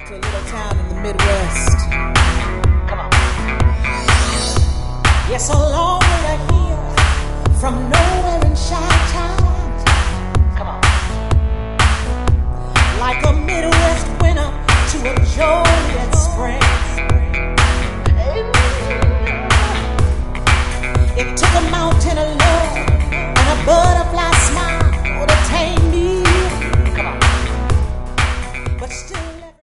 to a little town in the Midwest. Come on. Yes, a long